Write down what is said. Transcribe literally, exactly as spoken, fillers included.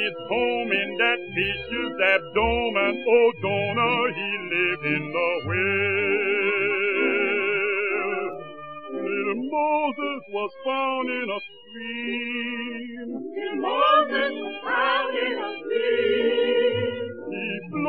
his home in that vicious abdomen. Oh, Jonah, he lived in the whale. Little Moses was found in a stream. Little Moses was found in a stream.